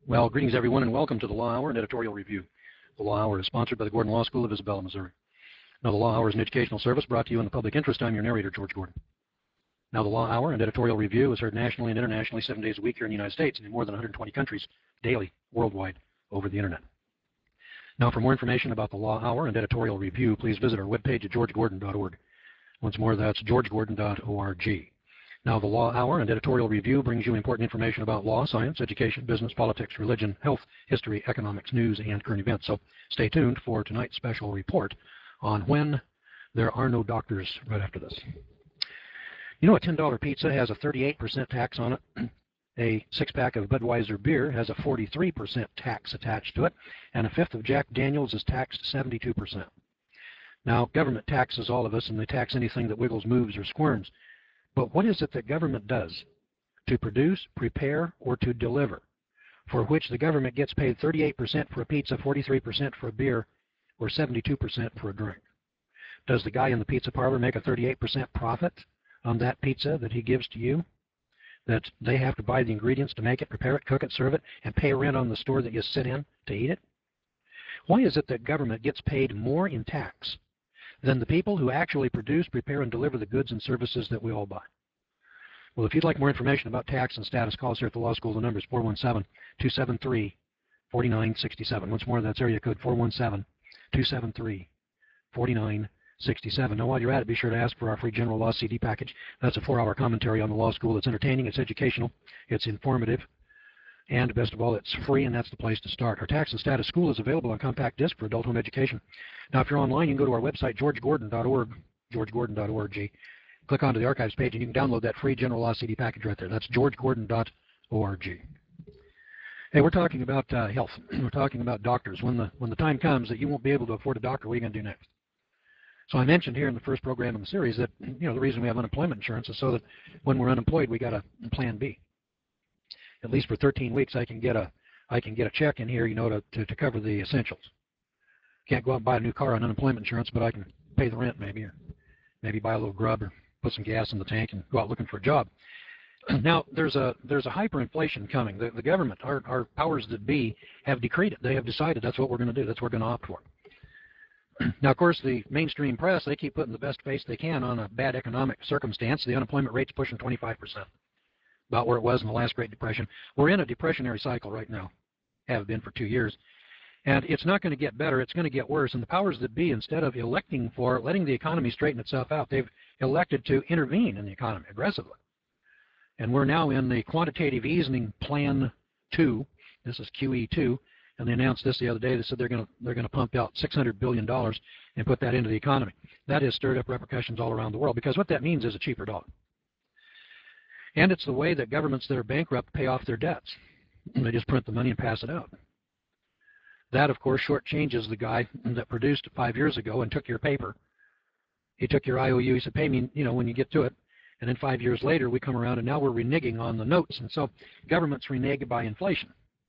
Well, greetings everyone and welcome to the Law Hour and Editorial Review. The Law Hour is sponsored by the Gordon Law School of Isabella, Missouri. Now, the Law Hour is an educational service brought to you in the public interest. I'm your narrator, George Gordon. Now, the Law Hour and Editorial Review is heard nationally and internationally 7 days a week here in the United States and in more than 120 countries daily, worldwide, over the internet. Now, for more information about the Law Hour and Editorial Review, please visit our webpage at georgegordon.org. Once more, that's georgegordon.org. Now, the Law Hour and Editorial Review brings you important information about law, science, education, business, politics, religion, health, history, economics, news, and current events. So stay tuned for tonight's special report on when there are no doctors right after this. You know, a $10 pizza has a 38% tax on it. A six-pack of Budweiser beer has a 43% tax attached to it, and a fifth of Jack Daniels is taxed 72%. Now, government taxes all of us, and they tax anything that wiggles, moves, or squirms. But what is it that government does to produce, prepare, or to deliver, for which the government gets paid 38% for a pizza, 43% for a beer, or 72% for a drink? Does the guy in the pizza parlor make a 38% profit on that pizza that he gives to you? That they have to buy the ingredients to make it, prepare it, cook it, serve it, and pay rent on the store that you sit in to eat it? Why is it that government gets paid more in tax than the people who actually produce, prepare, and deliver the goods and services that we all buy? Well, if you'd like more information about tax and status, call us here at the law school. The number is 417-273-4967. Once more, that's area code 417-273-4967. Now, while you're at it, be sure to ask for our free general law CD package. That's a 4-hour commentary on the law school. It's entertaining, it's educational, it's informative, and best of all, it's free, and that's the place to start. Our Tax and Status School is available on compact disc for adult home education. Now, if you're online, you can go to our website, georgegordon.org, georgegordon.org. Click onto the archives page, and you can download that free general law CD package right there. That's georgegordon.org. Hey, we're talking about health. We're talking about doctors. When the time comes that you won't be able to afford a doctor, what are you going to do next? So I mentioned here in the first program in the series that the reason we have unemployment insurance is so that when we're unemployed, we got a plan B. At least for 13 weeks, I can get a check in here, to cover the essentials. Can't go out and buy a new car on unemployment insurance, but I can pay the rent maybe, or maybe buy a little grub, or put some gas in the tank and go out looking for a job. Now, there's a hyperinflation coming. The government, our powers that be, have decreed it. They have decided that's what we're going to do. That's what we're going to opt for. Now, of course, the mainstream press, they keep putting the best face they can on a bad economic circumstance. The unemployment rate's pushing 25%, about where it was in the last Great Depression. We're in a depressionary cycle right now, have been for 2 years. And it's not going to get better, it's going to get worse. And the powers that be, instead of electing for letting the economy straighten itself out, they've elected to intervene in the economy aggressively. And we're now in the quantitative easing plan 2. This is QE2. And they announced this the other day. They said they're going to pump out $600 billion and put that into the economy. That has stirred up repercussions all around the world, because what that means is a cheaper dollar. And it's the way that governments that are bankrupt pay off their debts. They just print the money and pass it out. That, of course, shortchanges the guy that produced 5 years ago and took your paper. He took your IOU. He said, pay me, when you get to it. And then 5 years later, we come around, and now we're reneging on the notes. And so governments renege by inflation.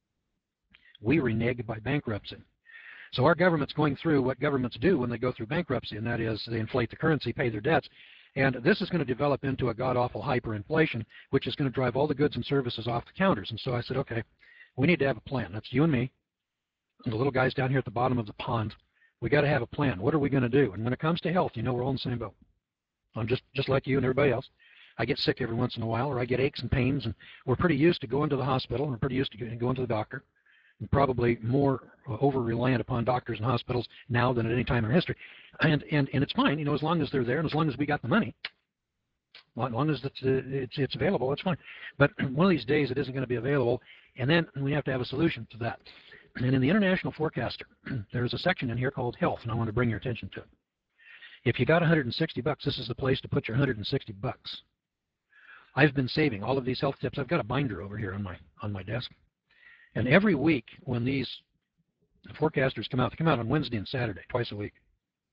We renege by bankruptcy. So our government's going through what governments do when they go through bankruptcy, and that is they inflate the currency, pay their debts. And this is going to develop into a god-awful hyperinflation, which is going to drive all the goods and services off the counters. And so I said, okay, we need to have a plan. That's you and me, and the little guys down here at the bottom of the pond. We got to have a plan. What are we going to do? And when it comes to health, we're all in the same boat. I'm just like you and everybody else. I get sick every once in a while, or I get aches and pains, and we're pretty used to going to the hospital, and we're pretty used to going to the doctor, and probably more over-reliant upon doctors and hospitals now than at any time in our history. And it's fine, as long as they're there, and as long as we got the money, as long as it's available, it's fine. But one of these days it isn't going to be available, and then we have to have a solution to that. And in the International Forecaster, there's a section in here called Health, and I want to bring your attention to it. If you got $160, this is the place to put your $160. I've been saving all of these health tips. I've got a binder over here on my desk. And every week when these forecasters come out, they come out on Wednesday and Saturday, twice a week.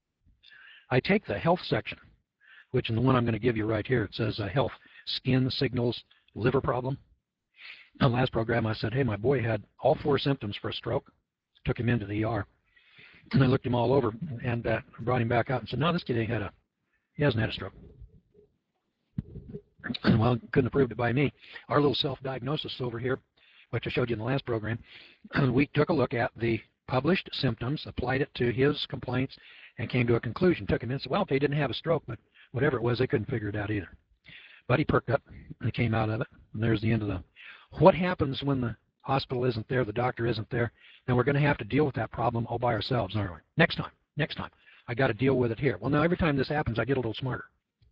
I take the health section, which in the one I'm going to give you right here, it says health, skin signals, liver problem. On the last program, I said, hey, my boy had all 4 symptoms for a stroke. Took him into the ER. And I looked him all over and brought him back out and said, no, this kid he hasn't had a stroke. Well, couldn't have proved it by me. Our little self-diagnosis over here which I showed you in the last program. We took a look at the published symptoms, applied it to his complaints, and came to a conclusion. Took him in and said, well, they didn't have a stroke, but whatever it was, they couldn't figure it out either. But he perked up and came out of it, and there's the end of the. What happens when the hospital isn't there, the doctor isn't there? Then we're going to have to deal with that problem all by ourselves, aren't we? Next time, I got to deal with it here. Well, now every time this happens, I get a little smarter.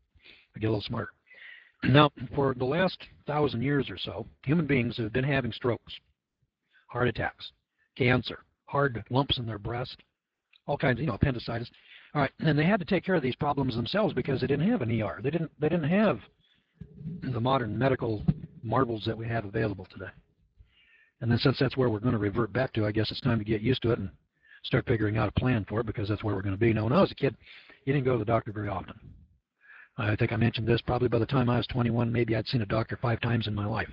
Now, for the last 1,000 years or so, human beings have been having strokes, heart attacks, cancer, hard lumps in their breast, all kinds of, appendicitis. All right, and they had to take care of these problems themselves because they didn't have an ER. They didn't have the modern medical marvels that we have available today. And then since that's where we're going to revert back to, I guess it's time to get used to it and start figuring out a plan for it, because that's where we're going to be. Now, when I was a kid, you didn't go to the doctor very often. I think I mentioned this, probably by the time I was 21, maybe I'd seen a doctor 5 times in my life.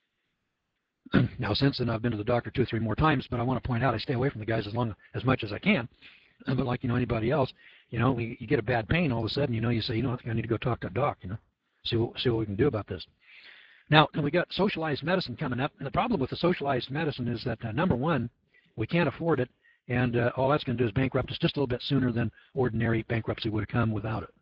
Now, since then, I've been to the doctor 2 or 3 more times, but I want to point out I stay away from the guys as much as I can. But like anybody else, you get a bad pain, all of a sudden, you say, I think I need to go talk to a doc, see what we can do about this. Now, we got socialized medicine coming up, and the problem with the socialized medicine is that, number one, we can't afford it, and all that's going to do is bankrupt us just a little bit sooner than ordinary bankruptcy would have come without it.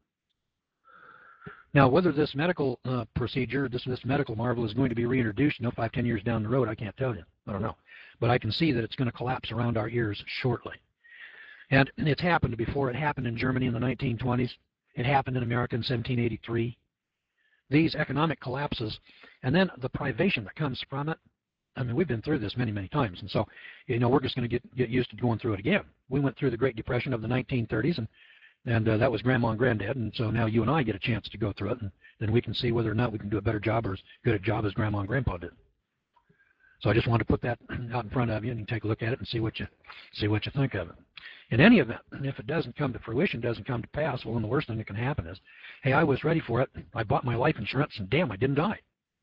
Now, whether this medical procedure, this medical marvel is going to be reintroduced, 5, 10 years down the road, I can't tell you. I don't know. But I can see that it's going to collapse around our ears shortly. And it's happened before. It happened in Germany in the 1920s. It happened in America in 1783. These economic collapses, and then the privation that comes from it. I mean, we've been through this many, many times. And so, we're just going to get used to going through it again. We went through the Great Depression of the 1930s, and that was Grandma and Granddad, and so now you and I get a chance to go through it, and then we can see whether or not we can do a better job or as good a job as Grandma and Grandpa did. So I just wanted to put that out in front of you, and you can take a look at it and see what you think of it. In any event, if it doesn't come to fruition, doesn't come to pass, well, then the worst thing that can happen is, hey, I was ready for it. I bought my life insurance, and damn, I didn't die.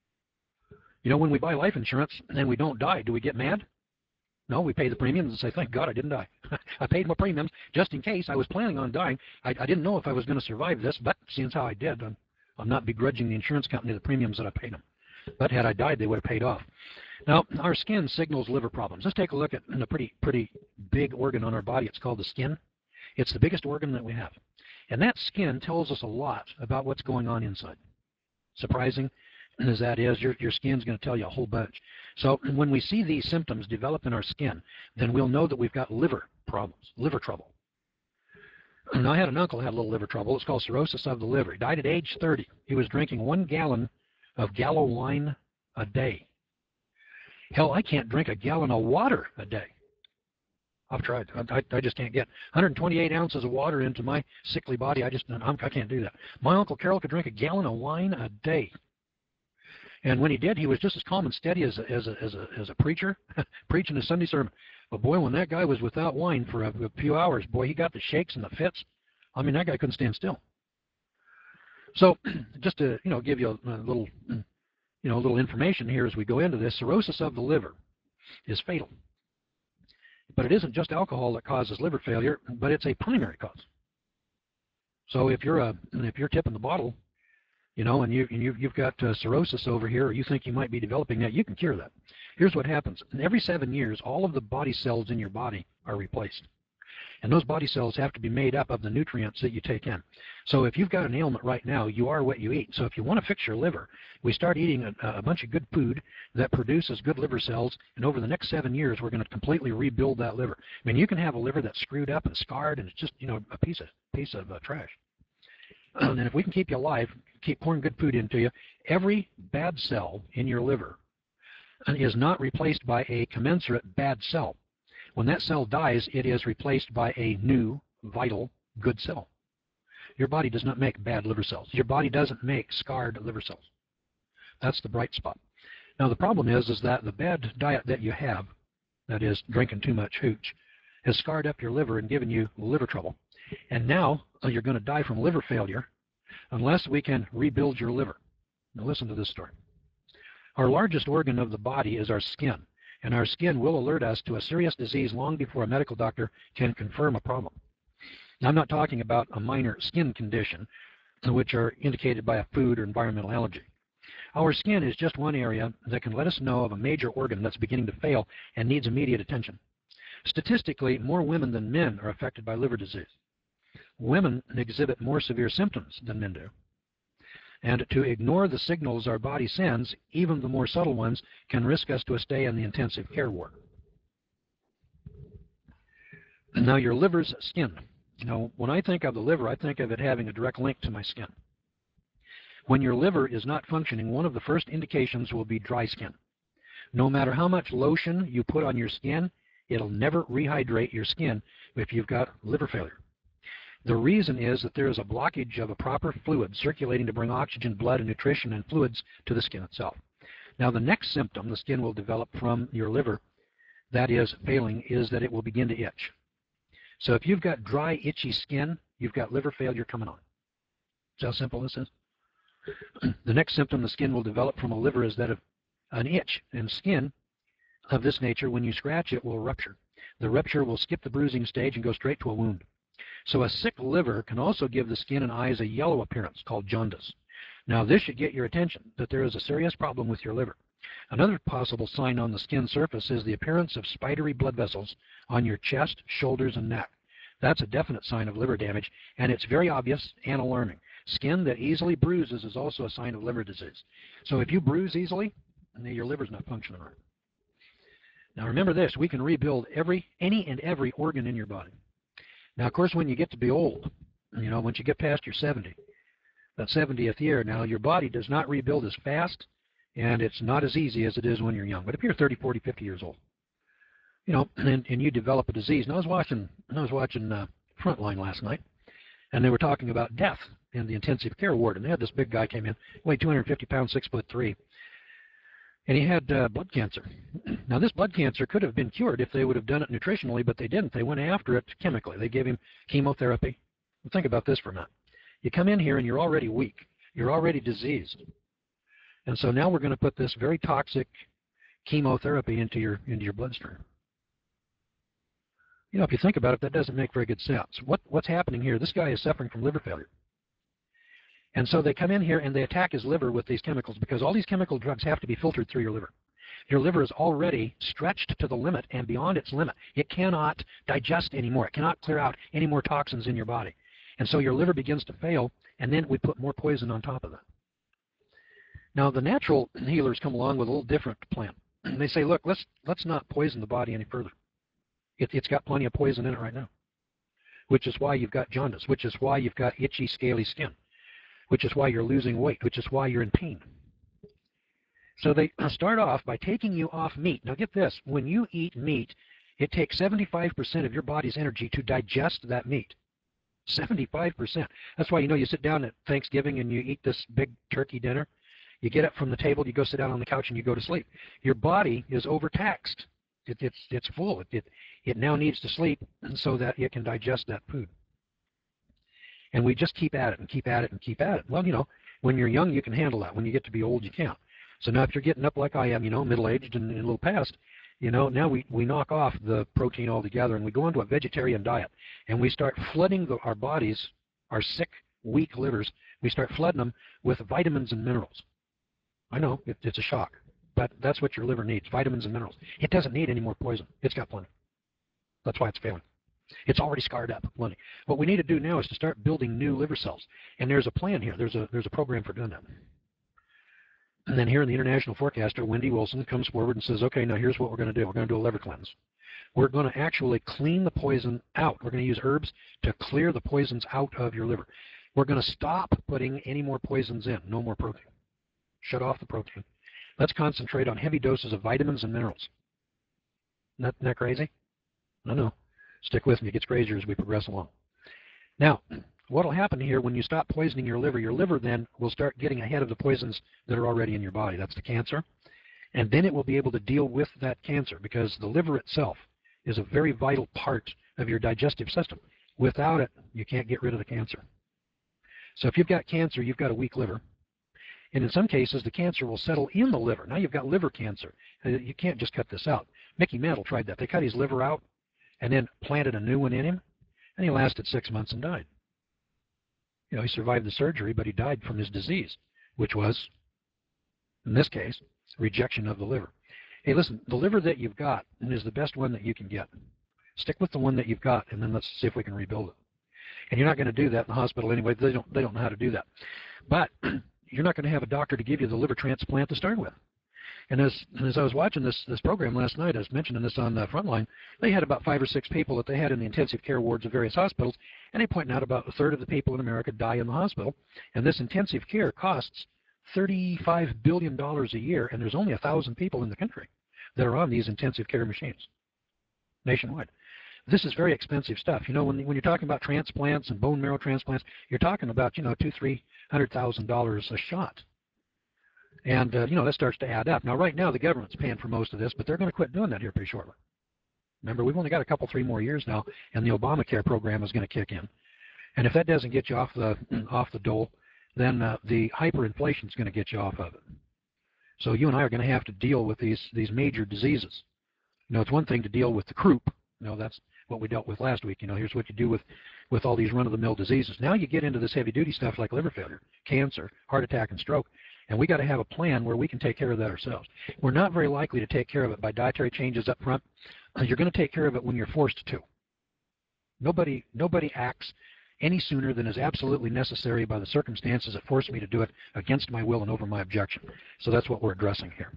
When we buy life insurance and we don't die, do we get mad? No, we pay the premiums and say, thank God I didn't die. I paid my premiums just in case I was planning on dying. I didn't know if I was going to survive this, but seeing how I did, I'm not begrudging the insurance company the premiums that I paid them. But had I died, they would have paid off. Now, our skin signals liver problems. Let's take a look at a pretty big organ on our body. It's called the skin. It's the biggest organ that we have. And that skin tells us a lot about what's going on inside. Surprising as that is, your skin's going to tell you a whole bunch. So when we see these symptoms develop in our skin, then we'll know that we've got liver problems, liver trouble. And I had an uncle who had a little liver trouble. It's called cirrhosis of the liver. He died at age 30. He was drinking 1 gallon of Gallo wine a day. Hell, I can't drink a gallon of water a day. I've tried. I just can't get 128 ounces of water into my sickly body. I can't do that. My Uncle Carol could drink a gallon of wine a day. And when he did, he was just as calm and steady as a preacher preaching a Sunday sermon. But boy, when that guy was without wine for a few hours, boy, he got the shakes and the fits. I mean, that guy couldn't stand still. So, just to give you a little little information here as we go into this, cirrhosis of the liver is fatal. But it isn't just alcohol that causes liver failure, but it's a primary cause. So if you're tipping the bottle, and you've got cirrhosis over here, or you think you might be developing that, you can cure that. Here's what happens. Every 7 years, all of the body cells in your body are replaced. And those body cells have to be made up of the nutrients that you take in. So if you've got an ailment right now, you are what you eat. So if you want to fix your liver, we start eating a bunch of good food that produces good liver cells, and over the next 7 years, we're going to completely rebuild that liver. I mean, you can have a liver that's screwed up and scarred, and it's just, a piece of trash. And if we can keep you alive, keep pouring good food into you, every bad cell in your liver is not replaced by a commensurate bad cell. When that cell dies, it is replaced by a new, vital, good cell. Your body does not make bad liver cells. Your body doesn't make scarred liver cells. That's the bright spot. Now, the problem is that the bad diet that you have, that is drinking too much hooch, has scarred up your liver and given you liver trouble. And now you're going to die from liver failure unless we can rebuild your liver. Now, listen to this story. Our largest organ of the body is our skin. And our skin will alert us to a serious disease long before a medical doctor can confirm a problem. Now, I'm not talking about a minor skin condition, which are indicated by a food or environmental allergy. Our skin is just one area that can let us know of a major organ that's beginning to fail and needs immediate attention. Statistically, more women than men are affected by liver disease. Women exhibit more severe symptoms than men do. And to ignore the signals our body sends, even the more subtle ones, can risk us to a stay in the intensive care ward. Now, your liver's skin. When I think of the liver, I think of it having a direct link to my skin. When your liver is not functioning, one of the first indications will be dry skin. No matter how much lotion you put on your skin, it'll never rehydrate your skin if you've got liver failure. The reason is that there is a blockage of a proper fluid circulating to bring oxygen, blood, and nutrition and fluids to the skin itself. Now, the next symptom the skin will develop from your liver that is failing is that it will begin to itch. So if you've got dry, itchy skin, you've got liver failure coming on. See how simple this is? The next symptom the skin will develop from a liver is that of an itch, and skin of this nature, when you scratch it, will rupture. The rupture will skip the bruising stage and go straight to a wound. So a sick liver can also give the skin and eyes a yellow appearance called jaundice. Now, this should get your attention, that there is a serious problem with your liver. Another possible sign on the skin surface is the appearance of spidery blood vessels on your chest, shoulders, and neck. That's a definite sign of liver damage, and it's very obvious and alarming. Skin that easily bruises is also a sign of liver disease. So if you bruise easily, your liver's not functioning right. Now remember this, we can rebuild any and every organ in your body. Now, of course, when you get to be old, once you get past your 70th year, now your body does not rebuild as fast, and it's not as easy as it is when you're young. But if you're 30, 40, 50 years old, and you develop a disease. Now, I was watching Frontline last night, and they were talking about death in the intensive care ward, and they had this big guy came in, weighed 250 pounds, 6'3", and he had blood cancer. Now, this blood cancer could have been cured if they would have done it nutritionally, but they didn't. They went after it chemically. They gave him chemotherapy. Well, think about this for a minute. You come in here and you're already weak. You're already diseased. And so now we're going to put this very toxic chemotherapy into your bloodstream. If you think about it, that doesn't make very good sense. What's happening here? This guy is suffering from liver failure. And so they come in here and they attack his liver with these chemicals because all these chemical drugs have to be filtered through your liver. Your liver is already stretched to the limit and beyond its limit. It cannot digest anymore. It cannot clear out any more toxins in your body. And so your liver begins to fail, and then we put more poison on top of that. Now, the natural healers come along with a little different plan. They say, look, let's not poison the body any further. It's got plenty of poison in it right now, which is why you've got jaundice, which is why you've got itchy, scaly skin, which is why you're losing weight, which is why you're in pain. So they start off by taking you off meat. Now get this, when you eat meat, it takes 75% of your body's energy to digest that meat. 75%. That's why, you sit down at Thanksgiving and you eat this big turkey dinner. You get up from the table, you go sit down on the couch, and you go to sleep. Your body is overtaxed. It's full. It now needs to sleep so that it can digest that food. And we just keep at it and keep at it and keep at it. Well, when you're young, you can handle that. When you get to be old, you can't. So now if you're getting up like I am, middle-aged and a little past, now we knock off the protein altogether and we go into a vegetarian diet. And we start flooding our bodies, our sick, weak livers, we start flooding them with vitamins and minerals. I know, it's a shock. But that's what your liver needs, vitamins and minerals. It doesn't need any more poison. It's got plenty. That's why it's failing. It's already scarred up, plenty. What we need to do now is to start building new liver cells. And there's a plan here. There's a program for doing that. And then here in the International Forecaster, Wendy Wilson comes forward and says, okay, now here's what we're going to do. We're going to do a liver cleanse. We're going to actually clean the poison out. We're going to use herbs to clear the poisons out of your liver. We're going to stop putting any more poisons in. No more protein. Shut off the protein. Let's concentrate on heavy doses of vitamins and minerals. Isn't that crazy? No. Stick with me. It gets crazier as we progress along. Now, what will happen here when you stop poisoning your liver then will start getting ahead of the poisons that are already in your body. That's the cancer. And then it will be able to deal with that cancer because the liver itself is a very vital part of your digestive system. Without it, you can't get rid of the cancer. So if you've got cancer, you've got a weak liver. And in some cases, the cancer will settle in the liver. Now you've got liver cancer. You can't just cut this out. Mickey Mantle tried that. They cut his liver out and then planted a new one in him, and he lasted 6 months and died. He survived the surgery, but he died from his disease, which was In this case, rejection of the liver. Hey, listen, the liver that you've got is the best one that you can get. Stick with the one that you've got, and then let's see if we can rebuild it. And you're not going to do that in the hospital anyway. They don't know how to do that. But you're not going to have a doctor to give you the liver transplant to start with. And as I was watching this program last night, I was mentioning this on the Frontline, they had about 5 or 6 people that they had in the intensive care wards of various hospitals, and they pointed out about a third of the people in America die in the hospital. And this intensive care costs $35 billion a year, and there's only 1,000 people in the country that are on these intensive care machines nationwide. This is very expensive stuff. You know, when you're talking about transplants and bone marrow transplants, you're talking about, you know, $200,000-300,000 a shot. And, you know, that starts to add up. Now, right now, the government's paying for most of this, but they're going to quit doing that here pretty shortly. Remember, we've only got a couple, 3 more years now, and the Obamacare program is going to kick in. And if that doesn't get you off the dole, then the hyperinflation is going to get you off of it. So you and I are going to have to deal with these major diseases. You know, it's one thing to deal with the croup. You know, that's what we dealt with last week. You know, here's what you do with all these run-of-the-mill diseases. Now you get into this heavy-duty stuff like liver failure, cancer, heart attack, and stroke, and we got to have a plan where we can take care of that ourselves. We're not very likely to take care of it by dietary changes up front. You're going to take care of it when you're forced to. Nobody acts any sooner than is absolutely necessary by the circumstances that force me to do it against my will and over my objection. So that's what we're addressing here.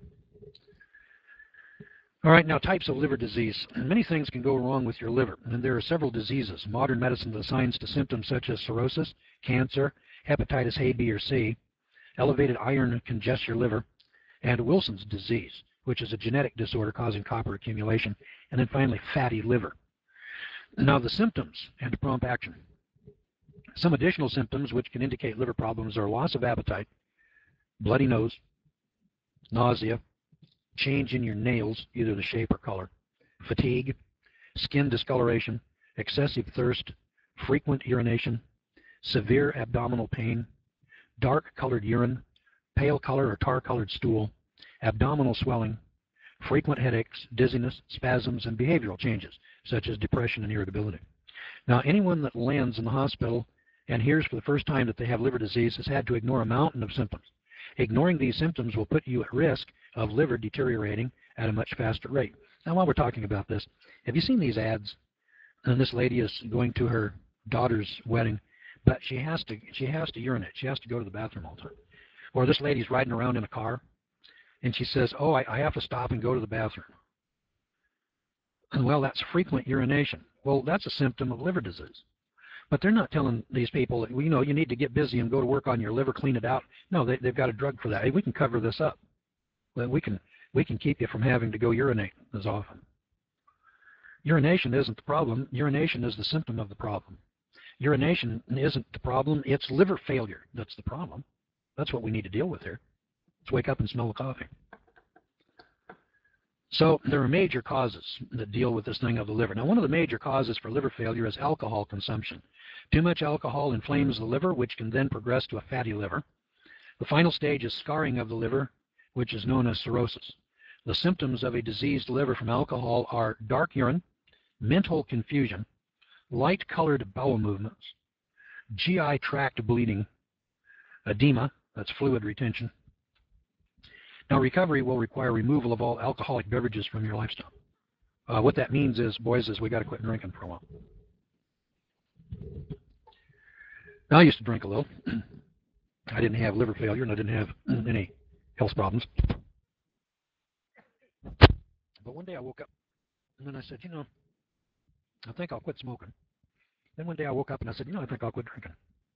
All right, now types of liver disease. Many things can go wrong with your liver, and there are several diseases. Modern medicine assigns to symptoms such as cirrhosis, cancer, hepatitis A, B, or C, elevated iron congest your liver, and Wilson's disease, which is a genetic disorder causing copper accumulation, and then finally fatty liver. Now the symptoms and prompt action. Some additional symptoms which can indicate liver problems are loss of appetite, bloody nose, nausea, change in your nails, either the shape or color, fatigue, skin discoloration, excessive thirst, frequent urination, severe abdominal pain, dark-colored urine, pale color or tar-colored stool, abdominal swelling, frequent headaches, dizziness, spasms, and behavioral changes, such as depression and irritability. Now, anyone that lands in the hospital and hears for the first time that they have liver disease has had to ignore a mountain of symptoms. Ignoring these symptoms will put you at risk of liver deteriorating at a much faster rate. Now, while we're talking about this, have you seen these ads? And this lady is going to her daughter's wedding, but she has to urinate. She has to go to the bathroom all the time. Or this lady's riding around in a car, and she says, "Oh, I have to stop and go to the bathroom." And well, that's frequent urination. Well, that's a symptom of liver disease. But they're not telling these people that, you know, you need to get busy and go to work on your liver, clean it out. No, they've got a drug for that. Hey, we can cover this up. We can keep you from having to go urinate as often. Urination isn't the problem. Urination is the symptom of the problem. Urination isn't the problem. It's liver failure that's the problem. That's what we need to deal with here. Let's wake up and smell the coffee. So there are major causes that deal with this thing of the liver. Now, one of the major causes for liver failure is alcohol consumption. Too much alcohol inflames the liver, which can then progress to a fatty liver. The final stage is scarring of the liver, which is known as cirrhosis. The symptoms of a diseased liver from alcohol are dark urine, mental confusion, light-colored bowel movements, GI tract bleeding, edema, that's fluid retention. Now, recovery will require removal of all alcoholic beverages from your lifestyle. What that means is, boys, is we got to quit drinking for a while. Now, I used to drink a little. I didn't have liver failure, and I didn't have any health problems. But one day I woke up, and then I said, you know, I think I'll quit smoking. Then one day I woke up and I said, you know, I think I'll quit drinking.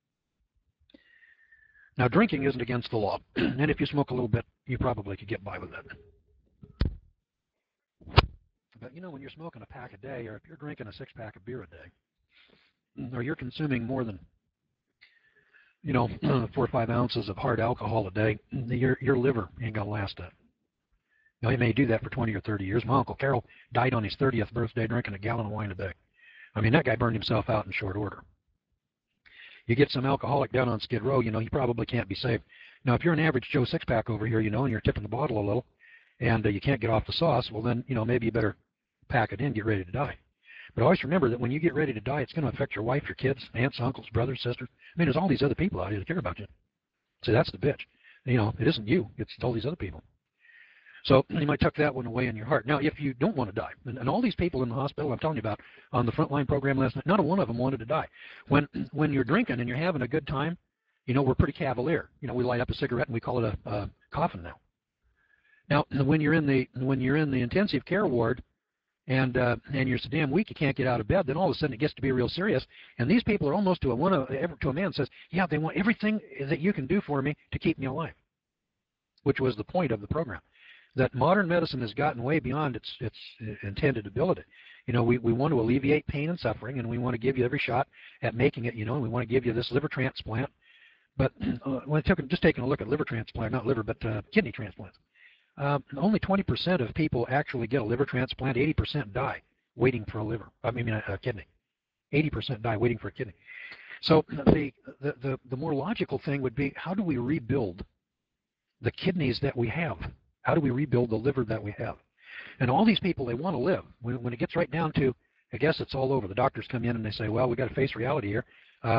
Now, drinking isn't against the law, and if you smoke a little bit, you probably could get by with it. But, you know, when you're smoking a pack a day, or if you're drinking a 6-pack of beer a day, or you're consuming more than, you know, 4 or 5 ounces of hard alcohol a day, your liver ain't going to last that. Now, he may do that for 20 or 30 years. My Uncle Carol died on his 30th birthday drinking a gallon of wine a day. I mean, that guy burned himself out in short order. You get some alcoholic down on Skid Row, you know, he probably can't be saved. Now, if you're an average Joe 6-pack over here, you know, and you're tipping the bottle a little, and you can't get off the sauce, well, then, you know, maybe you better pack it in, get ready to die. But always remember that when you get ready to die, it's going to affect your wife, your kids, aunts, uncles, brothers, sisters. I mean, there's all these other people out here that care about you. See, that's the bitch. You know, it isn't you. It's all these other people. So you might tuck that one away in your heart. Now, if you don't want to die, and all these people in the hospital I'm telling you about on the Frontline program last night, not a one of them wanted to die. When you're drinking and you're having a good time, you know, we're pretty cavalier. You know, we light up a cigarette and we call it a coffin now. Now, when you're in the intensive care ward and you're so damn weak you can't get out of bed, then all of a sudden it gets to be real serious. And these people are almost to a man says, yeah, they want everything that you can do for me to keep me alive, which was the point of the program. That modern medicine has gotten way beyond its intended ability. You know, we want to alleviate pain and suffering, and we want to give you every shot at making it. You know, and we want to give you this liver transplant. But when just taking a look at liver transplant, not liver, but kidney transplants, only 20% of people actually get a liver transplant. 80% die waiting for a liver. I mean, a kidney. 80% die waiting for a kidney. So the more logical thing would be, how do we rebuild the kidneys that we have? How do we rebuild the liver that we have? And all these people, they want to live. When it gets right down to, I guess it's all over. The doctors come in and they say, well, we got to face reality here.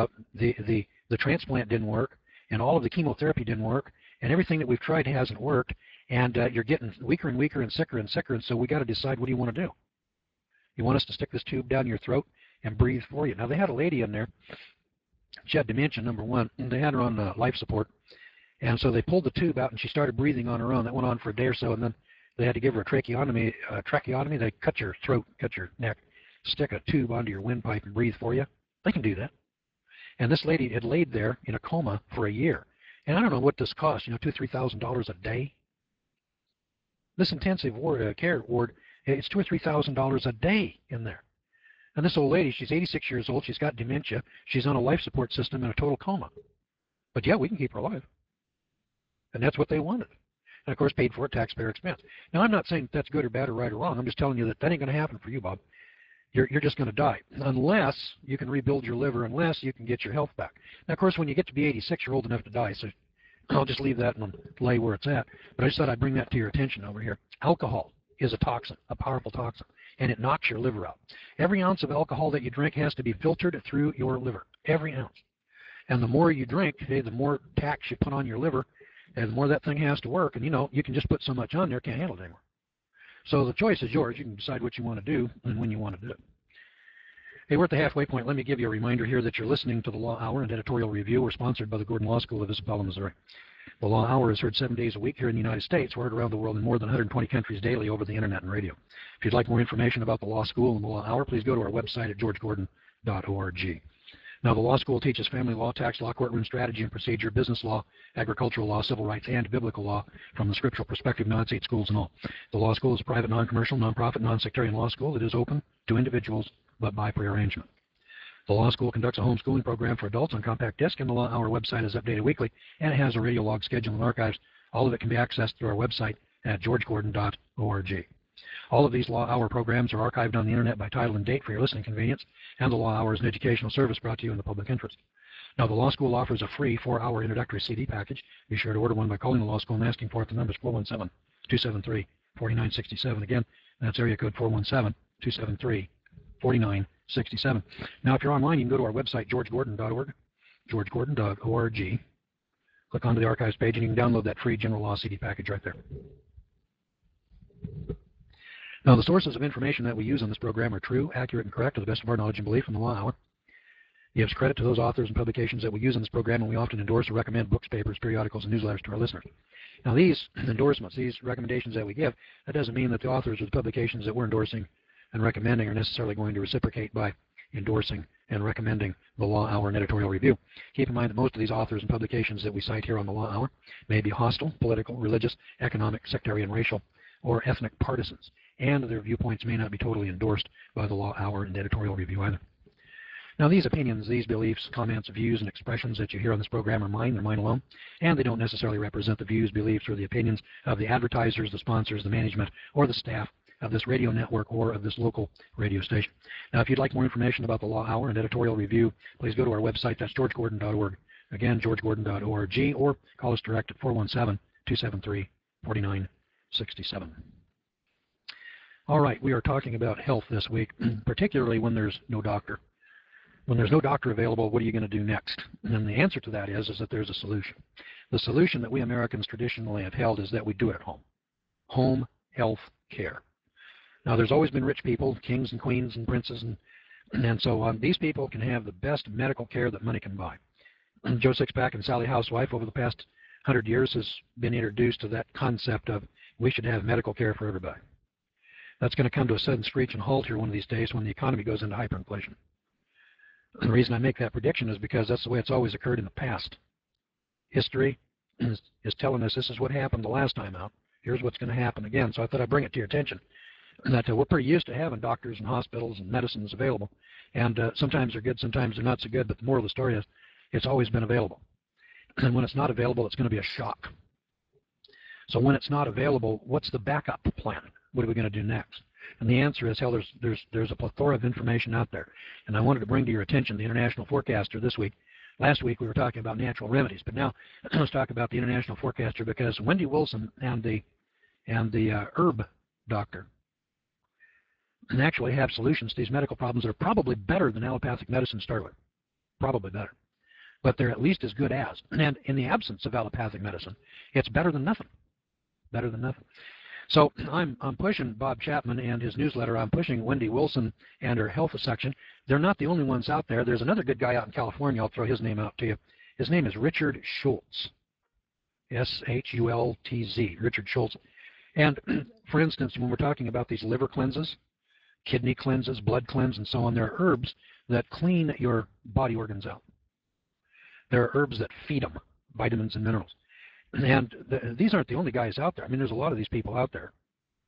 The transplant didn't work, and all of the chemotherapy didn't work, and everything that we've tried hasn't worked, and you're getting weaker and weaker and sicker, and so we got to decide, what do you want to do? You want us to stick this tube down your throat and breathe for you? Now, they had a lady in there. She had dementia, number one, and they had her on life support. And so they pulled the tube out, and she started breathing on her own. That went on for a day or so, and then they had to give her a tracheotomy. They cut your throat, cut your neck, stick a tube onto your windpipe and breathe for you. They can do that. And this lady had laid there in a coma for a year. And I don't know what this costs, you know, $2,000 or $3,000 a day. This intensive care ward, it's $2,000 or $3,000 a day in there. And this old lady, she's 86 years old. She's got dementia. She's on a life support system in a total coma. But yeah, we can keep her alive. And that's what they wanted. And of course, paid for at taxpayer expense. Now, I'm not saying that's good or bad or right or wrong. I'm just telling you that ain't going to happen for you, Bob. You're just going to die unless you can rebuild your liver, unless you can get your health back. Now, of course, when you get to be 86, you're old enough to die, so I'll just leave that and lay where it's at. But I just thought I'd bring that to your attention over here. Alcohol is a toxin, a powerful toxin, and it knocks your liver out. Every ounce of alcohol that you drink has to be filtered through your liver, every ounce. And the more you drink, the more tax you put on your liver, and the more that thing has to work. And, you know, you can just put so much on there, can't handle it anymore. So the choice is yours. You can decide what you want to do and when you want to do it. Hey, we're at the halfway point. Let me give you a reminder here that you're listening to the Law Hour and Editorial Review. We're sponsored by the Gordon Law School of Isabella, Missouri. The Law Hour is heard 7 days a week here in the United States. We're heard around the world in more than 120 countries daily over the internet and radio. If you'd like more information about the Law School and the Law Hour, please go to our website at georgegordon.org. Now, the law school teaches family law, tax law, courtroom strategy and procedure, business law, agricultural law, civil rights, and biblical law from the scriptural perspective, non-state schools and all. The law school is a private, non-commercial, non-profit, non-sectarian law school that is open to individuals but by prearrangement. The law school conducts a homeschooling program for adults on compact disc, and the Law Hour website is updated weekly, and it has a radio log schedule and archives. All of it can be accessed through our website at georgegordon.org. All of these Law Hour programs are archived on the internet by title and date for your listening convenience, and the Law Hour is an educational service brought to you in the public interest. Now, the Law School offers a free 4-hour introductory CD package. Be sure to order one by calling the Law School and asking for it. The number is 417-273-4967. Again, that's area code 417-273-4967. Now, if you're online, you can go to our website, georgegordon.org, georgegordon.org. Click onto the archives page, and you can download that free General Law CD package right there. Now, the sources of information that we use on this program are true, accurate, and correct to the best of our knowledge and belief in the Law Hour. It gives credit to those authors and publications that we use in this program, and we often endorse or recommend books, papers, periodicals, and newsletters to our listeners. Now, these endorsements, these recommendations that we give, that doesn't mean that the authors or the publications that we're endorsing and recommending are necessarily going to reciprocate by endorsing and recommending the Law Hour and Editorial Review. Keep in mind that most of these authors and publications that we cite here on the Law Hour may be hostile, political, religious, economic, sectarian, racial, or ethnic partisans, and their viewpoints may not be totally endorsed by the Law Hour and Editorial Review either. Now, these opinions, these beliefs, comments, views, and expressions that you hear on this program are mine. They're mine alone, and they don't necessarily represent the views, beliefs, or the opinions of the advertisers, the sponsors, the management, or the staff of this radio network or of this local radio station. Now, if you'd like more information about the Law Hour and Editorial Review, please go to our website. That's georgegordon.org. Again, georgegordon.org, or call us direct at 417-273-4967. All right, we are talking about health this week, particularly when there's no doctor. When there's no doctor available, what are you going to do next? And the answer to that is that there's a solution. The solution that we Americans traditionally have held is that we do it at home. Home health care. Now, there's always been rich people, kings and queens and princes, and so on. These people can have the best medical care that money can buy. Joe Sixpack and Sally Housewife over the past 100 years has been introduced to that concept of we should have medical care for everybody. That's going to come to a sudden screech and halt here one of these days when the economy goes into hyperinflation. And the reason I make that prediction is because that's the way it's always occurred in the past. History is telling us this is what happened the last time out. Here's what's going to happen again. So I thought I'd bring it to your attention that we're pretty used to having doctors and hospitals and medicines available. And sometimes they're good, sometimes they're not so good. But the moral of the story is it's always been available. And when it's not available, it's going to be a shock. So when it's not available, what's the backup plan? What are we going to do next? And the answer is, hell, there's a plethora of information out there. And I wanted to bring to your attention the International Forecaster this week. Last week we were talking about natural remedies, but now let's talk about the International Forecaster, because Wendy Wilson and the herb doctor and actually have solutions to these medical problems that are probably better than allopathic medicine to start with. Probably better. But they're at least as good as. And in the absence of allopathic medicine, it's better than nothing. Better than nothing. So I'm pushing Bob Chapman and his newsletter. I'm pushing Wendy Wilson and her health section. They're not the only ones out there. There's another good guy out in California. I'll throw his name out to you. His name is Richard Schultz. S-H-U-L-T-Z. Richard Schultz. And for instance, when we're talking about these liver cleanses, kidney cleanses, blood cleanse, and so on, there are herbs that clean your body organs out. There are herbs that feed them vitamins and minerals. And these aren't the only guys out there. I mean, there's a lot of these people out there.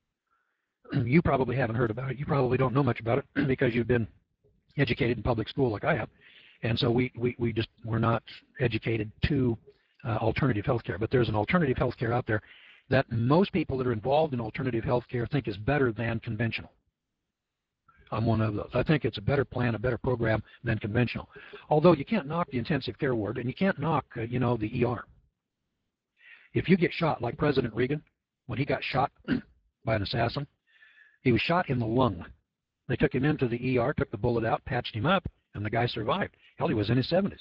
You probably haven't heard about it. You probably don't know much about it because you've been educated in public school like I have. And so we're not educated to alternative healthcare. But there's an alternative healthcare out there that most people that are involved in alternative healthcare think is better than conventional. I'm one of those. I think it's a better plan, a better program than conventional. Although you can't knock the intensive care ward, and you can't knock, the ER. If you get shot, like President Reagan, when he got shot by an assassin, he was shot in the lung. They took him into the ER, took the bullet out, patched him up, and the guy survived. Hell, he was in his 70s.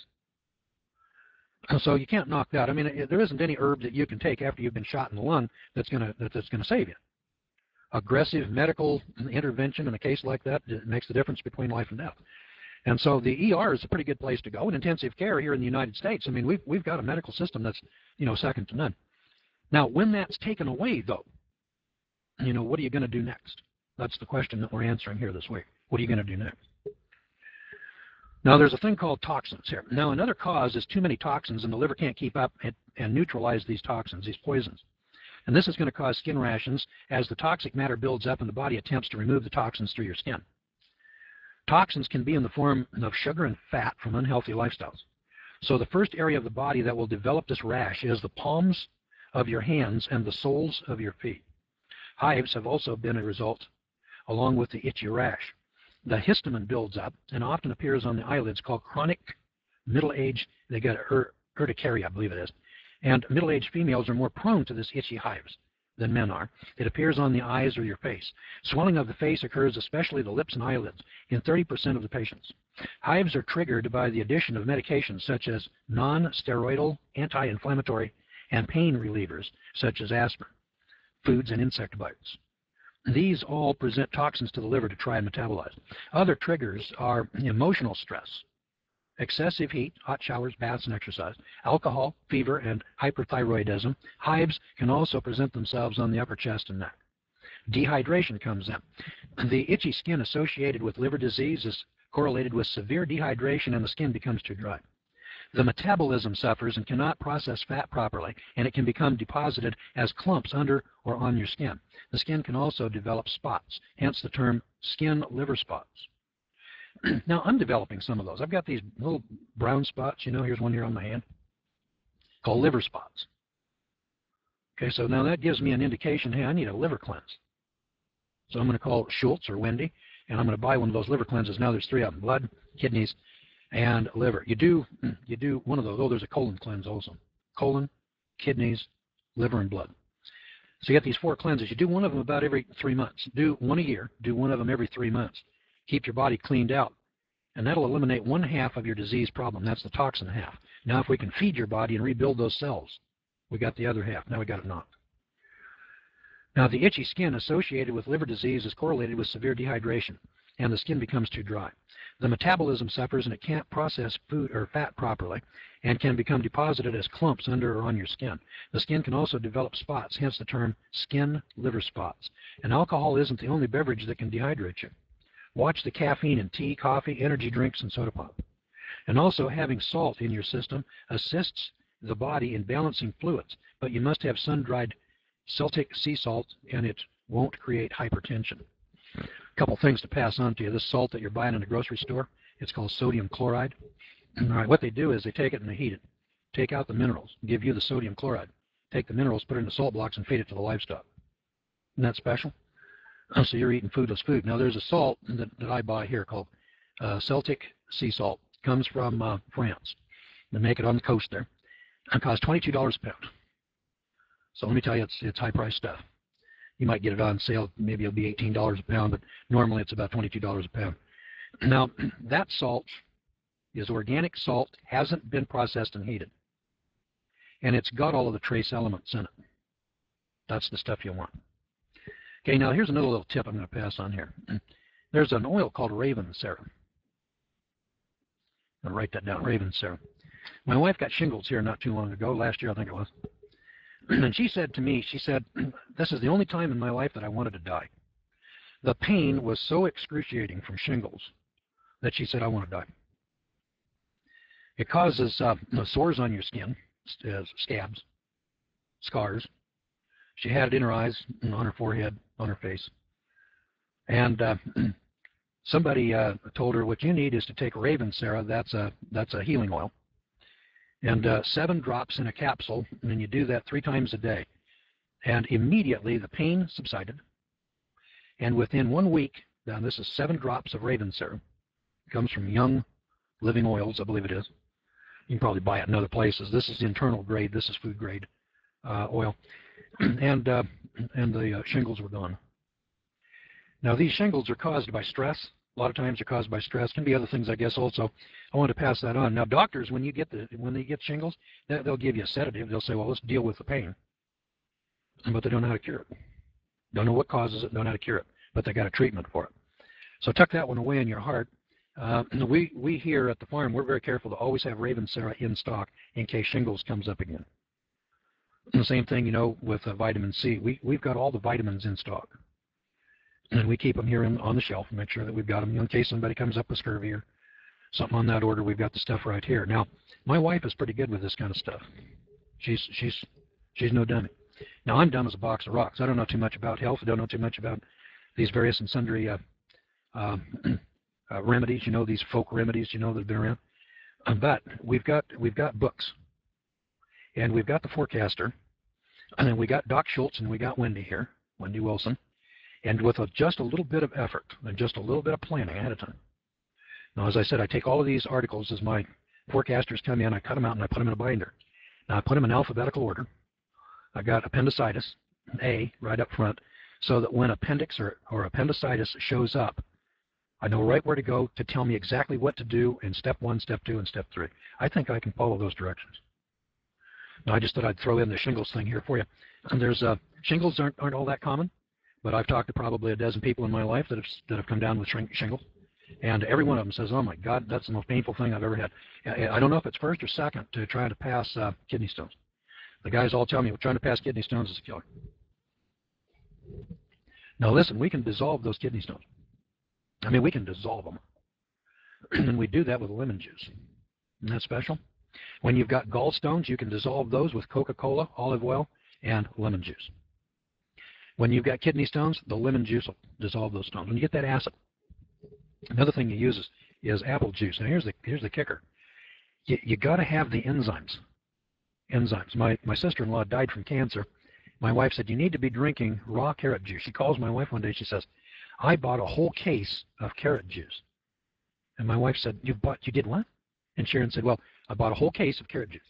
So you can't knock that. I mean, there isn't any herb that you can take after you've been shot in the lung that's going to save you. Aggressive medical intervention in a case like that makes the difference between life and death. And so the ER is a pretty good place to go. And intensive care here in the United States, I mean, we've got a medical system that's, second to none. Now, when that's taken away, though, what are you going to do next? That's the question that we're answering here this week. What are you going to do next? Now, there's a thing called toxins here. Now, another cause is too many toxins, and the liver can't keep up and neutralize these toxins, these poisons. And this is going to cause skin rashes as the toxic matter builds up and the body attempts to remove the toxins through your skin. Toxins can be in the form of sugar and fat from unhealthy lifestyles. So the first area of the body that will develop this rash is the palms of your hands and the soles of your feet. Hives have also been a result, along with the itchy rash. The histamine builds up and often appears on the eyelids, called chronic middle-aged, they got urticaria, I believe it is. And middle-aged females are more prone to this itchy hives than men are. It appears on the eyes or your face. Swelling of the face occurs, especially the lips and eyelids, in 30% of the patients. Hives are triggered by the addition of medications such as non-steroidal, anti-inflammatory, and pain relievers such as aspirin, foods, and insect bites. These all present toxins to the liver to try and metabolize. Other triggers are emotional stress, excessive heat, hot showers, baths, and exercise, alcohol, fever, and hyperthyroidism. Hives can also present themselves on the upper chest and neck. Dehydration comes in. The itchy skin associated with liver disease is correlated with severe dehydration, and the skin becomes too dry. The metabolism suffers and cannot process fat properly, and it can become deposited as clumps under or on your skin. The skin can also develop spots, hence the term skin liver spots. Now, I'm developing some of those. I've got these little brown spots, here's one here on my hand, called liver spots. Okay, so now that gives me an indication, hey, I need a liver cleanse. So I'm going to call Schultz or Wendy, and I'm going to buy one of those liver cleanses. Now there's 3 of them: blood, kidneys, and liver. You do one of those. Oh, there's a colon cleanse also. Colon, kidneys, liver, and blood. So you get these 4 cleanses. You do one of them about every 3 months. Do one a year. Do one of them every 3 months. Keep your body cleaned out. and that'll eliminate 1/2 of your disease problem. That's the toxin half. Now, if we can feed your body and rebuild those cells, we got the other half. Now we got it knocked. Now, the itchy skin associated with liver disease is correlated with severe dehydration, and the skin becomes too dry. The metabolism suffers, and it can't process food or fat properly, and can become deposited as clumps under or on your skin. The skin can also develop spots, hence the term skin liver spots. And alcohol isn't the only beverage that can dehydrate you. Watch the caffeine in tea, coffee, energy drinks, and soda pop. And also, having salt in your system assists the body in balancing fluids, but you must have sun-dried Celtic sea salt, and it won't create hypertension. A couple things to pass on to you. This salt that you're buying in the grocery store, it's called sodium chloride. All right, what they do is they take it and they heat it. Take out the minerals, give you the sodium chloride. Take the minerals, put it in the salt blocks, and feed it to the livestock. Isn't that special? So you're eating foodless food. Now, there's a salt that I buy here called Celtic sea salt. It comes from France. They make it on the coast there. It costs $22 a pound. So let me tell you, it's high-priced stuff. You might get it on sale. Maybe it'll be $18 a pound, but normally it's about $22 a pound. Now, that salt is organic salt, hasn't been processed and heated. And it's got all of the trace elements in it. That's the stuff you want. Okay, now here's another little tip I'm going to pass on here. There's an oil called Raven Serum. I'll write that down, Raven Serum. My wife got shingles here not too long ago, last year I think it was. And she said to me, she said, this is the only time in my life that I wanted to die. The pain was so excruciating from shingles that she said, I want to die. It causes sores on your skin, scabs, scars. She had it in her eyes, on her forehead, on her face. And somebody told her, what you need is to take Raven Serum. That's a healing oil. And 7 drops in a capsule, and then you do that 3 times a day. And immediately the pain subsided. And within 1 week, now this is 7 drops of Raven Serum. It comes from Young Living Oils, I believe it is. You can probably buy it in other places. This is internal grade. This is food grade oil. And the shingles were gone. Now, these shingles are caused by stress. A lot of times they're caused by stress. Can be other things, I guess, also. I want to pass that on. Now, doctors, when they get shingles, they'll give you a sedative. They'll say, well, let's deal with the pain. But they don't know how to cure it. Don't know what causes it, don't know how to cure it. But they got a treatment for it. So tuck that one away in your heart. We here at the farm, we're very careful to always have Raven Serum in stock in case shingles comes up again. And the same thing, you know, with vitamin C. We've got all the vitamins in stock. And we keep them here on the shelf and make sure that we've got them in case somebody comes up with scurvy or something on that order. We've got the stuff right here. Now, my wife is pretty good with this kind of stuff. She's no dummy. Now, I'm dumb as a box of rocks. I don't know too much about health. I don't know too much about these various and sundry remedies, you know, these folk remedies, you know, that have been around. But we've got books. And we've got the forecaster. And then we got Doc Schultz and we got Wendy here, Wendy Wilson. And with just a little bit of effort and just a little bit of planning ahead of time. Now, as I said, I take all of these articles as my forecasters come in, I cut them out and I put them in a binder. Now, I put them in alphabetical order. I got appendicitis, A, right up front, so that when appendix or appendicitis shows up, I know right where to go to tell me exactly what to do in step 1, step 2, and step 3. I think I can follow those directions. Now, I just thought I'd throw in the shingles thing here for you. And there's shingles aren't all that common. But I've talked to probably a dozen people in my life that have come down with shingles, and every one of them says, "Oh my God, that's the most painful thing I've ever had." I don't know if it's first or second to try to pass kidney stones. The guys all tell me trying to pass kidney stones is a killer. Now listen, we can dissolve those kidney stones. I mean, we can dissolve them, and we do that with lemon juice. Isn't that special? When you've got gallstones, you can dissolve those with Coca-Cola, olive oil, and lemon juice. When you've got kidney stones, the lemon juice will dissolve those stones. When you get that acid, another thing you use is apple juice. Now here's the kicker. You got to have the enzymes. My sister-in-law died from cancer. My wife said, you need to be drinking raw carrot juice. She calls my wife one day. She says, I bought a whole case of carrot juice. And my wife said, you did what? And Sharon said, well, I bought a whole case of carrot juice.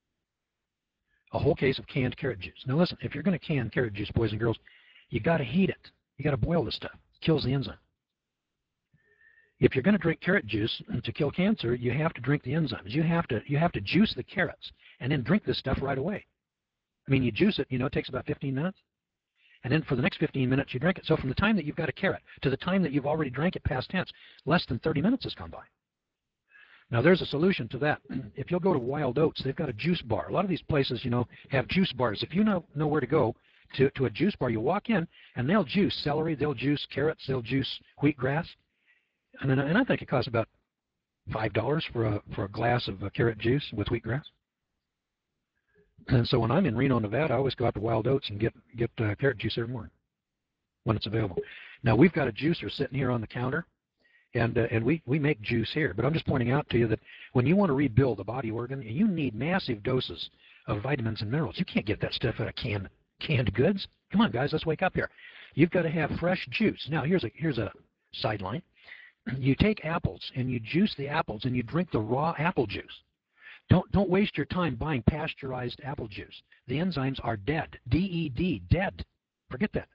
A whole case of canned carrot juice. Now listen, if you're going to can carrot juice, boys and girls, you got to heat it. You got to boil this stuff. It kills the enzyme. If you're going to drink carrot juice to kill cancer, you have to drink the enzymes. You have to juice the carrots and then drink this stuff right away. I mean, you juice it, it takes about 15 minutes. And then for the next 15 minutes, you drink it. So from the time that you've got a carrot to the time that you've already drank it past tense, less than 30 minutes has gone by. Now, there's a solution to that. If you'll go to Wild Oats, they've got a juice bar. A lot of these places, have juice bars. If you know where to go to a juice bar, you walk in, and they'll juice celery, they'll juice carrots, they'll juice wheatgrass. And I think it costs about $5 for a glass of carrot juice with wheatgrass. And so when I'm in Reno, Nevada, I always go out to Wild Oats and get carrot juice every morning when it's available. Now, we've got a juicer sitting here on the counter. And we make juice here, but I'm just pointing out to you that when you want to rebuild a body organ, you need massive doses of vitamins and minerals. You can't get that stuff out of canned goods. Come on, guys, let's wake up here. You've got to have fresh juice. Now, here's a sideline. You take apples and you juice the apples and you drink the raw apple juice. Don't waste your time buying pasteurized apple juice. The enzymes are dead. D-E-D, dead. Forget that.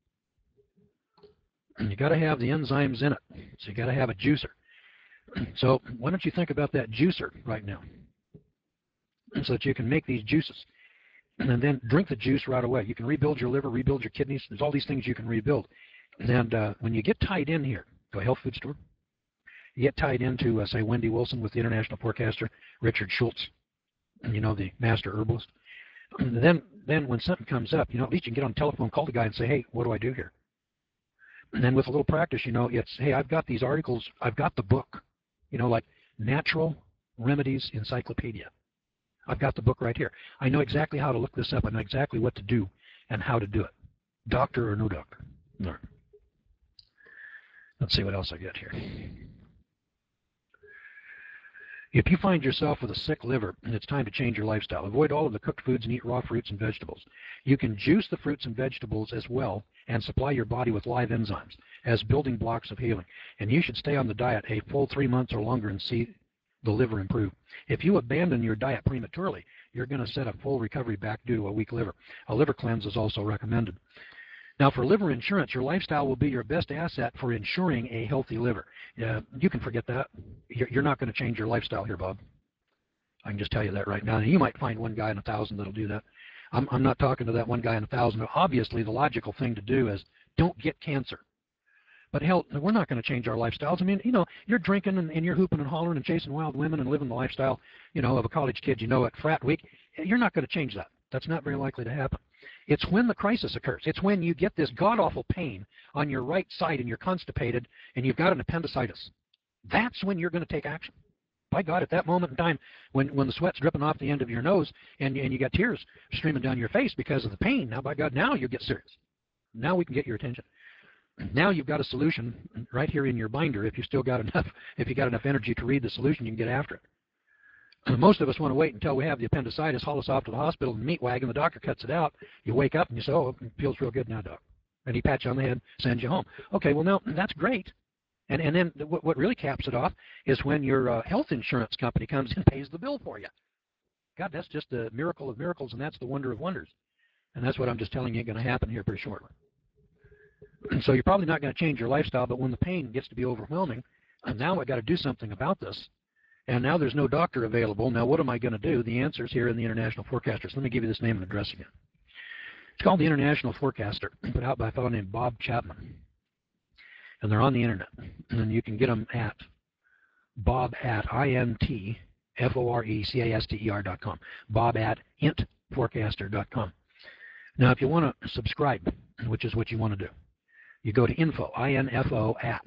You got to have the enzymes in it, so you got to have a juicer. So why don't you think about that juicer right now, so that you can make these juices, and then drink the juice right away. You can rebuild your liver, rebuild your kidneys. There's all these things you can rebuild. And when you get tied in here to a health food store, you get tied into, say, Wendy Wilson with the International Forecaster, Richard Schultz, the master herbalist. And then when something comes up, at least you can get on the telephone, call the guy, and say, hey, what do I do here? And then with a little practice, it's, hey, I've got these articles, I've got the book, like Natural Remedies Encyclopedia. I've got the book right here. I know exactly how to look this up. I know exactly what to do and how to do it. Doctor or no doctor. No. Let's see what else I got here. If you find yourself with a sick liver and it's time to change your lifestyle, avoid all of the cooked foods and eat raw fruits and vegetables. You can juice the fruits and vegetables as well and supply your body with live enzymes as building blocks of healing. And you should stay on the diet a full 3 months or longer and see the liver improve. If you abandon your diet prematurely, you're going to set a full recovery back due to a weak liver. A liver cleanse is also recommended. Now, for liver insurance, your lifestyle will be your best asset for ensuring a healthy liver. You can forget that. You're not going to change your lifestyle here, Bob. I can just tell you that right now. You might find one guy in 1,000 that'll do that. I'm not talking to that one guy in 1,000. Obviously, the logical thing to do is don't get cancer. But hell, we're not going to change our lifestyles. I mean, you're drinking and you're hooping and hollering and chasing wild women and living the lifestyle, of a college kid, at frat week. You're not going to change that. That's not very likely to happen. It's when the crisis occurs. It's when you get this god-awful pain on your right side and you're constipated and you've got an appendicitis. That's when you're going to take action. By God, at that moment in time, when the sweat's dripping off the end of your nose and you got tears streaming down your face because of the pain, now, by God, now you get serious. Now we can get your attention. Now you've got a solution right here in your binder. If you got enough energy to read the solution, you can get after it. Most of us want to wait until we have the appendicitis, haul us off to the hospital in the meat wagon, the doctor cuts it out, you wake up and you say, oh, it feels real good now, doc. And he pats you on the head, sends you home. Okay, well, now, that's great. And then what really caps it off is when your health insurance company comes and pays the bill for you. God, that's just the miracle of miracles, and that's the wonder of wonders. And that's what I'm just telling you is going to happen here pretty shortly. So you're probably not going to change your lifestyle, but when the pain gets to be overwhelming, now I've got to do something about this. And now there's no doctor available. Now what am I going to do? The answer's here in the International Forecaster. So let me give you this name and address again. It's called the International Forecaster, put out by a fellow named Bob Chapman. And they're on the internet. And you can get them at bob@intforecaster.com. bob@intforecaster.com. Now, if you want to subscribe, which is what you want to do, you go to info, I-N-F-O, at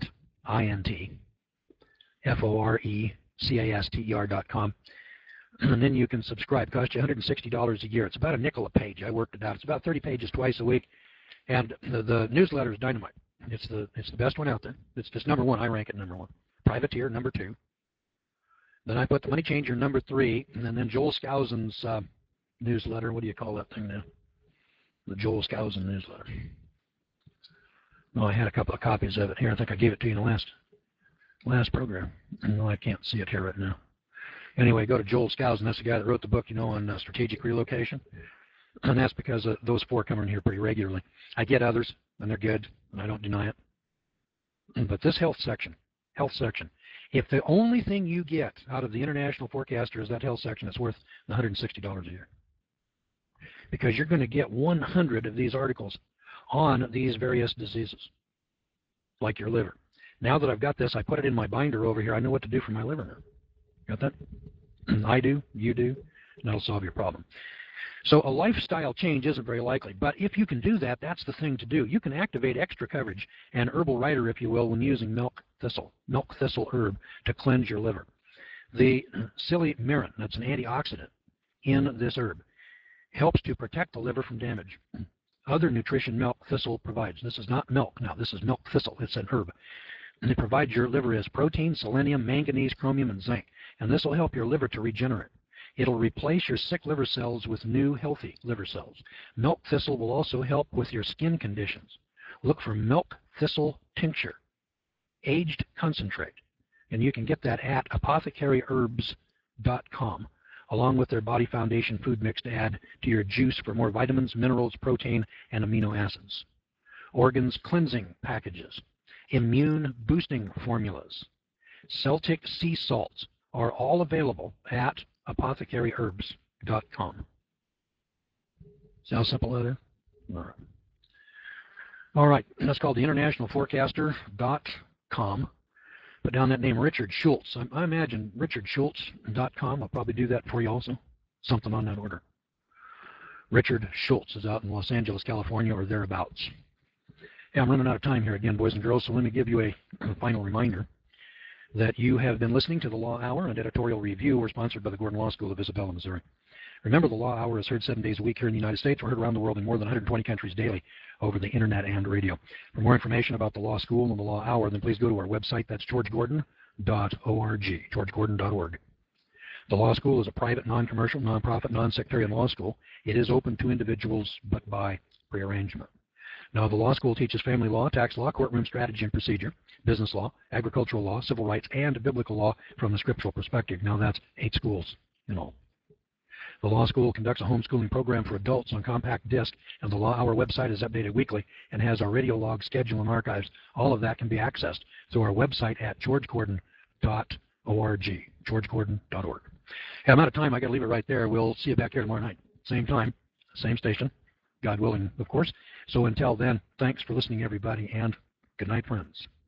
INTFORECASTER.com. And then you can subscribe. It costs you $160 a year. It's about a nickel a page. I worked it out. It's about 30 pages twice a week. And the newsletter is dynamite. It's the best one out there. It's just number one. I rank it number one. Privateer, number two. Then I put the Money Changer, number three. And then Joel Skousen's newsletter. What do you call that thing now? The Joel Skousen newsletter. No, I had a couple of copies of it here. I think I gave it to you in the last program. No, I can't see it here right now. Anyway, go to Joel Skousen. That's the guy that wrote the book, on strategic relocation. And that's because those four come in here pretty regularly. I get others, and they're good, and I don't deny it. But this health section health section. If the only thing you get out of the International Forecaster is that health section, it's worth $160 a year. Because you're going to get 100 of these articles on these various diseases, like your liver. Now that I've got this, I put it in my binder over here. I know what to do for my liver now. Got that? I do, you do, and that'll solve your problem. So a lifestyle change isn't very likely, but if you can do that, that's the thing to do. You can activate extra coverage and herbal rider, if you will, when using milk thistle herb to cleanse your liver. The silymarin, that's an antioxidant in this herb, helps to protect the liver from damage. Other nutrition milk thistle provides. This is not milk now, this is milk thistle. It's an herb. And it provides your liver as protein, selenium, manganese, chromium, and zinc. And this will help your liver to regenerate. It'll replace your sick liver cells with new, healthy liver cells. Milk thistle will also help with your skin conditions. Look for milk thistle tincture, aged concentrate. And you can get that at apothecaryherbs.com, along with their Body Foundation food mix to add to your juice for more vitamins, minerals, protein, and amino acids. Organs cleansing packages, immune boosting formulas, Celtic sea salts are all available at apothecaryherbs.com. See how simple that is? All right, that's called the internationalforecaster.com. Put down that name, Richard Schultz. I imagine richardschultz.com. I'll probably do that for you also. Something on that order. Richard Schultz is out in Los Angeles, California, or thereabouts. Yeah, I'm running out of time here again, boys and girls, so let me give you a final reminder that you have been listening to the Law Hour and editorial review. We're sponsored by the Gordon Law School of Isabella, Missouri. Remember, the Law Hour is heard 7 days a week here in the United States. We're heard around the world in more than 120 countries daily over the internet and radio. For more information about the Law School and the Law Hour, then please go to our website. That's georgegordon.org, georgegordon.org. The Law School is a private, non-commercial, non-profit, non-sectarian law school. It is open to individuals, but by prearrangement. Now, the law school teaches family law, tax law, courtroom strategy and procedure, business law, agricultural law, civil rights, and biblical law from the scriptural perspective. Now, that's 8 schools in all. The law school conducts a homeschooling program for adults on compact disc, and the Law Hour website is updated weekly and has our radio log, schedule, and archives. All of that can be accessed through our website at georgegordon.org, georgegordon.org. Hey, I'm out of time. I got to leave it right there. We'll see you back here tomorrow night. Same time, same station, God willing, of course. So until then, thanks for listening, everybody, and good night, friends.